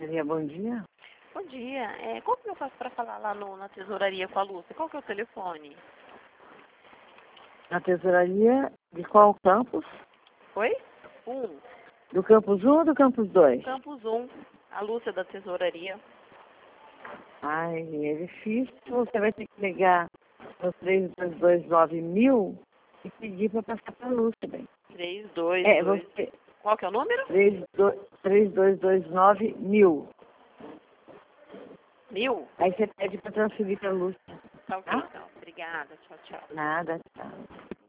Seria bom dia? Bom dia. Como que eu faço para falar lá na tesouraria com a Lúcia? Qual que é o telefone? Na tesouraria de qual campus? Oi? Do campus 1 ou do campus 2? Campus 1. A Lúcia da tesouraria. Ai, é difícil. Você vai ter que ligar no 3229.000 e pedir para passar para a Lúcia, bem. 322. Você. Qual que é o número? 3229.000. 1000? Aí você pede para transferir para a Lúcia. Tá ok, Tá? então. Obrigada. Tchau, tchau. Nada, tchau.